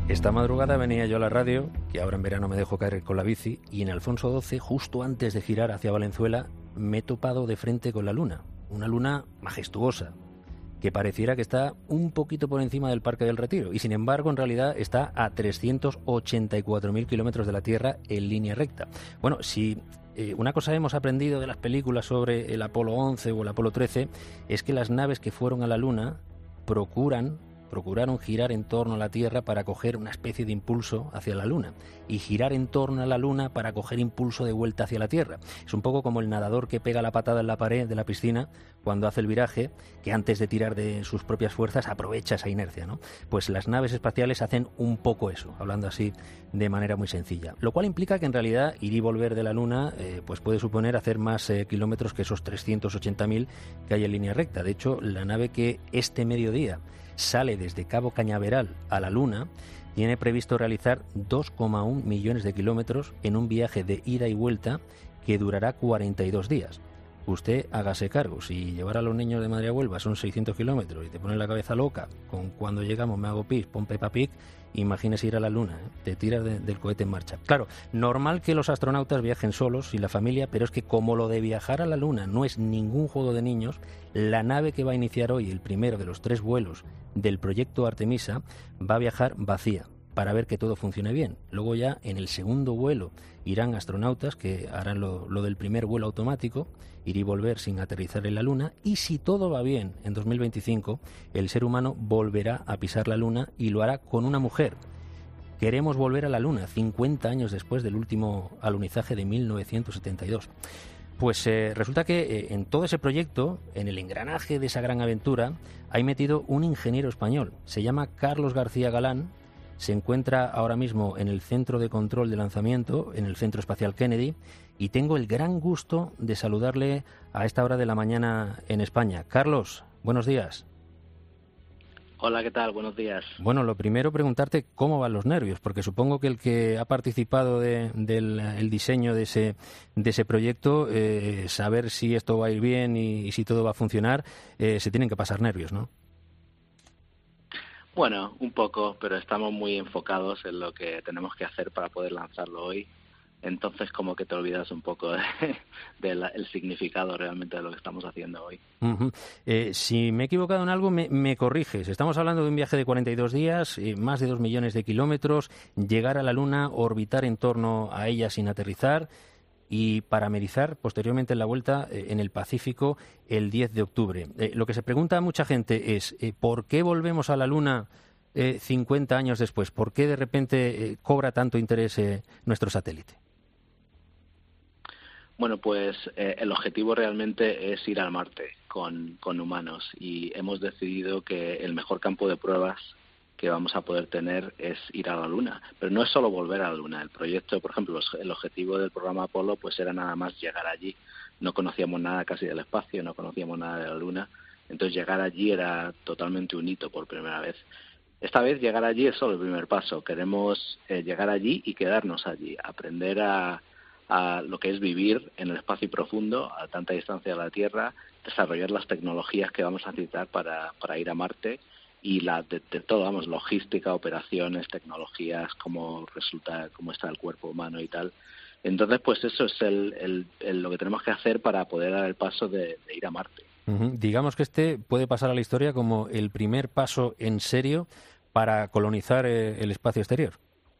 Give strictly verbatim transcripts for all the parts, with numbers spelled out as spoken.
Esta madrugada venía yo a la radio, que ahora en verano me dejo caer con la bici, y en Alfonso doce, justo antes de girar hacia Valenzuela, me he topado de frente con la luna. Una luna majestuosa, que pareciera que está un poquito por encima del Parque del Retiro, y sin embargo en realidad está a trescientos ochenta y cuatro mil kilómetros de la Tierra en línea recta. Bueno, si eh, una cosa hemos aprendido de las películas sobre el Apolo once o el Apolo trece, es que las naves que fueron a la luna procuran procuraron girar en torno a la Tierra para coger una especie de impulso hacia la Luna y girar en torno a la Luna para coger impulso de vuelta hacia la Tierra. Es un poco como el nadador que pega la patada en la pared de la piscina cuando hace el viraje, que antes de tirar de sus propias fuerzas aprovecha esa inercia, ¿no? Pues las naves espaciales hacen un poco eso, hablando así de manera muy sencilla. Lo cual implica que en realidad ir y volver de la Luna eh, pues puede suponer hacer más eh, kilómetros que esos trescientos ochenta mil que hay en línea recta. De hecho, la nave que este mediodía sale desde Cabo Cañaveral a la Luna tiene previsto realizar dos coma uno millones de kilómetros en un viaje de ida y vuelta que durará cuarenta y dos días. Usted hágase cargo, si llevar a los niños de Madrid a Huelva son seiscientos kilómetros y te pones la cabeza loca con cuando llegamos me hago pis, pon Peppa Pig, imagínese ir a la Luna, ¿eh? Te tiras de, del cohete en marcha. Claro, normal que los astronautas viajen solos y la familia, pero es que como lo de viajar a la Luna no es ningún juego de niños, la nave que va a iniciar hoy, el primero de los tres vuelos del proyecto Artemisa, va a viajar vacía para ver que todo funcione bien. Luego ya en el segundo vuelo irán astronautas que harán lo, lo del primer vuelo automático, ir y volver sin aterrizar en la Luna, y si todo va bien, en dos mil veinticinco el ser humano volverá a pisar la Luna y lo hará con una mujer. Queremos volver a la Luna, cincuenta años después del último alunizaje de mil novecientos setenta y dos. Pues eh, resulta que eh, en todo ese proyecto, en el engranaje de esa gran aventura, hay metido un ingeniero español. Se llama Carlos García Galán. Se encuentra ahora mismo en el Centro de Control de Lanzamiento, en el Centro Espacial Kennedy, y tengo el gran gusto de saludarle a esta hora de la mañana en España. Carlos, buenos días. Hola, ¿qué tal? Buenos días. Bueno, lo primero preguntarte cómo van los nervios, porque supongo que el que ha participado de, del el diseño de ese, de ese proyecto, eh, saber si esto va a ir bien y, y si todo va a funcionar, eh, se tienen que pasar nervios, ¿no? Bueno, un poco, pero estamos muy enfocados en lo que tenemos que hacer para poder lanzarlo hoy. Entonces, como que te olvidas un poco del de, de el significado realmente de lo que estamos haciendo hoy. Uh-huh. Eh, si me he equivocado en algo, me, me corriges. Estamos hablando de un viaje de cuarenta y dos días, eh, más de dos millones de kilómetros, llegar a la Luna, orbitar en torno a ella sin aterrizar y paramerizar posteriormente en la vuelta eh, en el Pacífico el diez de octubre. Eh, lo que se pregunta a mucha gente es eh, ¿por qué volvemos a la Luna eh, cincuenta años después? ¿Por qué de repente eh, cobra tanto interés eh, nuestro satélite? Bueno, pues eh, el objetivo realmente es ir al Marte con, con humanos y hemos decidido que el mejor campo de pruebas que vamos a poder tener es ir a la Luna. Pero no es solo volver a la Luna. El proyecto, por ejemplo, el objetivo del programa Apolo pues era nada más llegar allí. No conocíamos nada casi del espacio, no conocíamos nada de la Luna. Entonces llegar allí era totalmente un hito por primera vez. Esta vez llegar allí es solo el primer paso. Queremos eh, llegar allí y quedarnos allí, aprender a a lo que es vivir en el espacio profundo, a tanta distancia de la Tierra, desarrollar las tecnologías que vamos a necesitar para, para ir a Marte y la de, de todo, vamos, logística, operaciones, tecnologías, cómo resulta, cómo está el cuerpo humano y tal. Entonces, pues eso es el, el, el, lo que tenemos que hacer para poder dar el paso de, de ir a Marte. Uh-huh. Digamos que este puede pasar a la historia como el primer paso en serio para colonizar eh, el espacio exterior.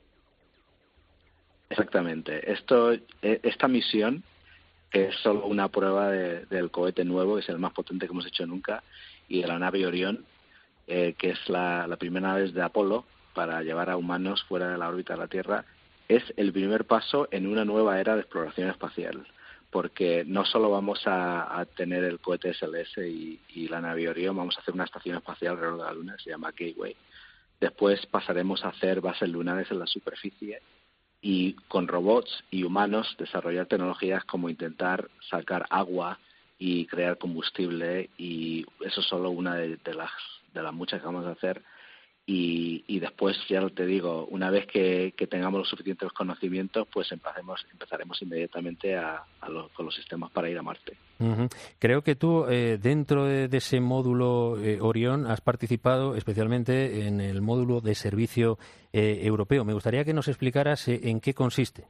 Exactamente. Esto, esta misión es solo una prueba de, del cohete nuevo, que es el más potente que hemos hecho nunca, y de la nave Orión, eh, que es la, la primera nave de Apolo para llevar a humanos fuera de la órbita de la Tierra. Es el primer paso en una nueva era de exploración espacial, porque no solo vamos a, a tener el cohete S L S y, y la nave Orión, vamos a hacer una estación espacial alrededor de la Luna, que se llama Gateway. Después pasaremos a hacer bases lunares en la superficie y con robots y humanos desarrollar tecnologías como intentar sacar agua y crear combustible, y eso es solo una de, de las de las muchas que vamos a hacer. Y, y después, ya te digo, una vez que, que tengamos los suficientes conocimientos, pues empecemos, empezaremos inmediatamente a, a los, con los sistemas para ir a Marte. Uh-huh. Creo que tú, eh, dentro de, de ese módulo eh, Orión, has participado especialmente en el módulo de servicio eh, europeo. Me gustaría que nos explicaras eh, en qué consiste.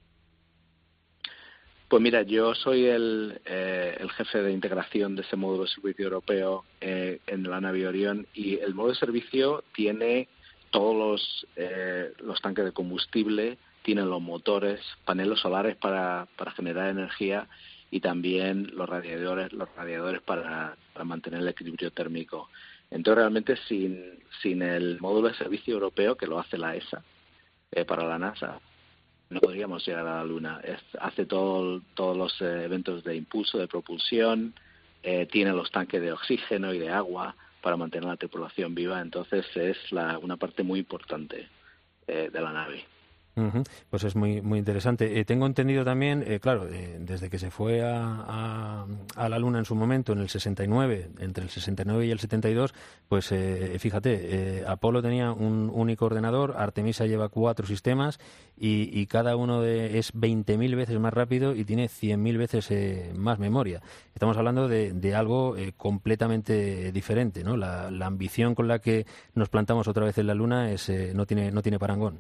Pues mira, yo soy el, eh, el jefe de integración de ese módulo de servicio europeo eh, en la nave Orión, y el módulo de servicio tiene todos los, eh, los tanques de combustible, tiene los motores, paneles solares para, para generar energía y también los radiadores, los radiadores para, para mantener el equilibrio térmico. Entonces, realmente, sin, sin el módulo de servicio europeo, que lo hace la E S A eh, para la NASA, no podríamos llegar a la Luna. Es, hace todo, todos los eh, eventos de impulso, de propulsión, eh, tiene los tanques de oxígeno y de agua para mantener la tripulación viva. Entonces es la, una parte muy importante eh, de la nave. Uh-huh. Pues es muy muy interesante. Eh, tengo entendido también, eh, claro, eh, desde que se fue a, a, a la Luna en su momento, en el sesenta y nueve, entre el sesenta y nueve y el setenta y dos, pues eh, fíjate, eh, Apolo tenía un único ordenador, Artemisa lleva cuatro sistemas y, y cada uno de, es veinte mil veces más rápido y tiene cien mil veces eh, más memoria. Estamos hablando de, de algo eh, completamente diferente, ¿no? La, la ambición con la que nos plantamos otra vez en la Luna es eh, no tiene no tiene parangón.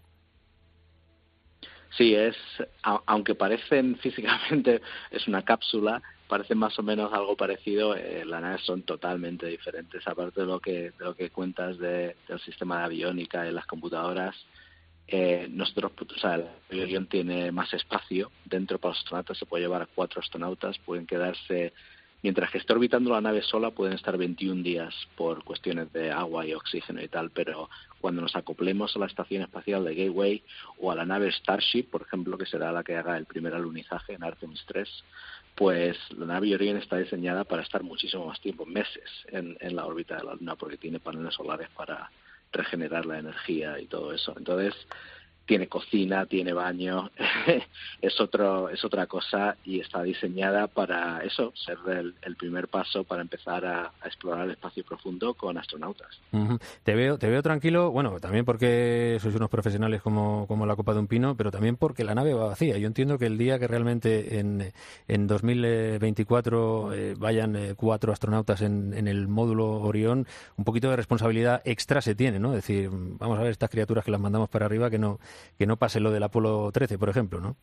Sí, es, aunque parecen físicamente, es una cápsula, parecen más o menos algo parecido, eh, las naves son totalmente diferentes. Aparte de lo que de lo que cuentas de, del sistema de aviónica y las computadoras, eh, nosotros, o sea, el avión tiene más espacio dentro para los astronautas, se puede llevar a cuatro astronautas, pueden quedarse, mientras que esté orbitando la nave sola, pueden estar veintiún días por cuestiones de agua y oxígeno y tal, pero cuando nos acoplemos a la Estación Espacial de Gateway o a la nave Starship, por ejemplo, que será la que haga el primer alunizaje en Artemis tres, pues la nave Orion está diseñada para estar muchísimo más tiempo, meses, en, en la órbita de la Luna, porque tiene paneles solares para regenerar la energía y todo eso. Entonces, tiene cocina, tiene baño, es otro es otra cosa, y está diseñada para eso, ser el, el primer paso para empezar a, a explorar el espacio profundo con astronautas. Uh-huh. Te veo te veo tranquilo, bueno, también porque sois unos profesionales como, como la copa de un pino, pero también porque la nave va vacía. Yo entiendo que el día que realmente en, en dos mil veinticuatro eh, vayan eh, cuatro astronautas en, en el módulo Orión, un poquito de responsabilidad extra se tiene, ¿no? Es decir, vamos a ver estas criaturas que las mandamos para arriba, que no que no pase lo del Apolo trece, por ejemplo, ¿no?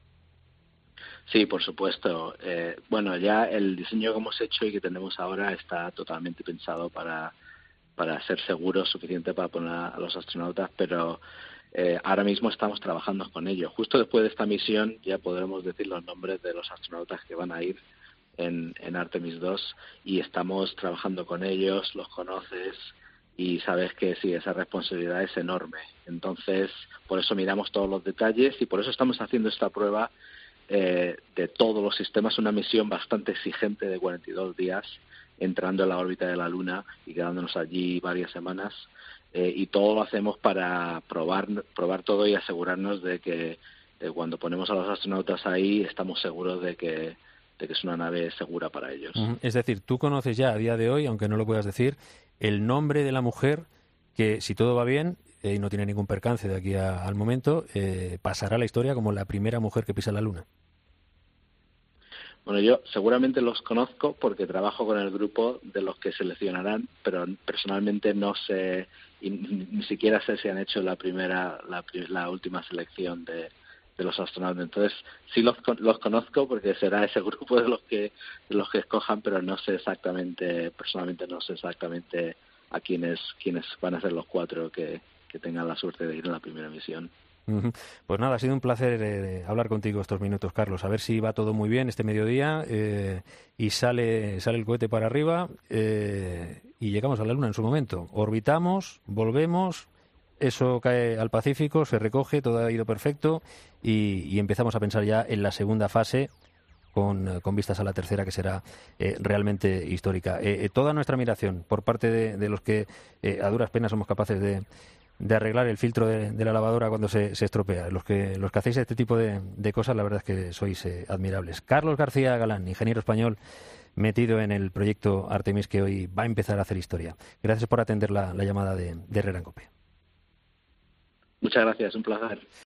Sí, por supuesto. Eh, bueno, ya el diseño que hemos hecho y que tenemos ahora está totalmente pensado para, para ser seguro, suficiente para poner a los astronautas, pero eh, ahora mismo estamos trabajando con ello. Justo después de esta misión ya podremos decir los nombres de los astronautas que van a ir en, en Artemis dos, y estamos trabajando con ellos, los conoces, y sabes que sí, esa responsabilidad es enorme. Entonces, por eso miramos todos los detalles y por eso estamos haciendo esta prueba eh, de todos los sistemas, una misión bastante exigente de cuarenta y dos días, entrando en la órbita de la Luna y quedándonos allí varias semanas. Eh, y todo lo hacemos para probar, probar todo y asegurarnos de que de cuando ponemos a los astronautas ahí estamos seguros de que de que es una nave segura para ellos. Es decir, tú conoces ya a día de hoy, aunque no lo puedas decir, el nombre de la mujer que, si todo va bien eh, y no tiene ningún percance de aquí a, al momento, eh, pasará a la historia como la primera mujer que pisa la Luna. Bueno, yo seguramente los conozco porque trabajo con el grupo de los que seleccionarán, pero personalmente no sé, y ni siquiera sé si han hecho la primera, la, la última selección de de los astronautas. Entonces sí los, los conozco porque será ese grupo de los que de los que escojan, pero no sé exactamente, personalmente no sé exactamente a quiénes quiénes van a ser los cuatro que, que tengan la suerte de ir en la primera misión. Uh-huh. Pues nada, ha sido un placer eh, hablar contigo estos minutos, Carlos. A ver si va todo muy bien este mediodía eh, y sale sale el cohete para arriba eh, y llegamos a la Luna en su momento. Orbitamos, volvemos. Eso cae al Pacífico, se recoge, todo ha ido perfecto y, y empezamos a pensar ya en la segunda fase con, con vistas a la tercera, que será eh, realmente histórica. Eh, eh, toda nuestra admiración por parte de, de los que eh, a duras penas somos capaces de, de arreglar el filtro de, de la lavadora cuando se, se estropea. Los que, los que hacéis este tipo de, de cosas, la verdad es que sois eh, admirables. Carlos García Galán, ingeniero español, metido en el proyecto Artemis, que hoy va a empezar a hacer historia. Gracias por atender la, la llamada de, de Herrera en COPE. Muchas gracias, un placer.